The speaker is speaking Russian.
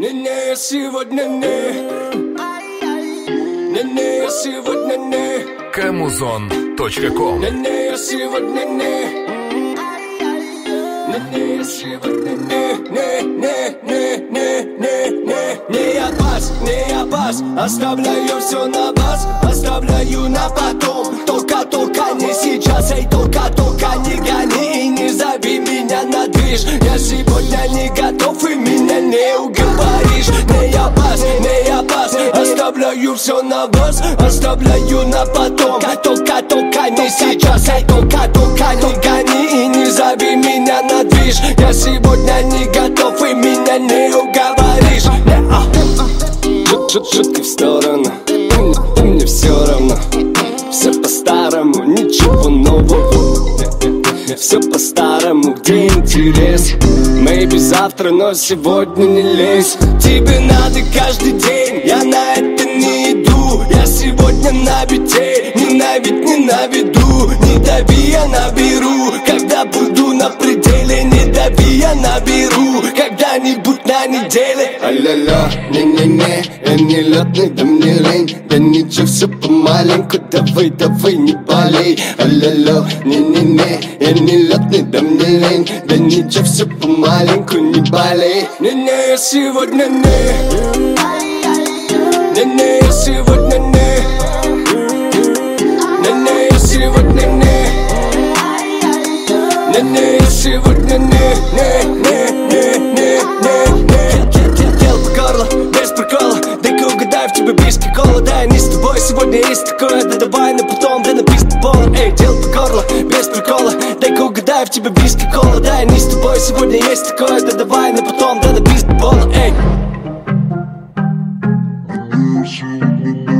Не-не, я сегодня не. Не-не, я сегодня не. Kamuzon.com. Не-не, я сегодня не. Не-не, я сегодня не. Не я пас, оставляю все на вас, оставляю на потом. Только не сейчас, эй, только не гони и не зови меня на движ. Я сегодня не готов и меня не уговоришь. Не я пас, оставляю все на вас, оставляю на потом. Только не сейчас, эй, только не гони и не зови меня на движ. Я сегодня не готов и меня не уговоришь. Шутки в сторону, мне все равно. Все по-старому, ничего нового. Все по-старому, где интерес? Maybe завтра, но сегодня не лезь. Тебе надо каждый день, я на это не иду. Я сегодня на бите, не наведу. Не дави, я наберу, когда буду на пределе. Не дави, я наберу, когда-нибудь на неделе. А-ля-ля, не-не-не, я не летный, да мне лень. Да ничего, все помаленьку, давай, не болей. А-ля-ля, не-не-не, я не летный, да мне лень. Да ничего, все помаленьку, не болей. Не-не, я сегодня не. Не-не, я сегодня не. Не-не, я сегодня не. Не-не, я сегодня не. Дел по горло, без прикола. Дай-ка угадай, в тебе виски, кола. Да, не с тобой, сегодня есть такое. Да давай на потом, да написано полно. Эй, дел по горло, без прикола. Дай-ка угадай, в тебе виски, кола. Да, не с тобой, сегодня есть такое. Да давай на потом, да написано полно. Эй.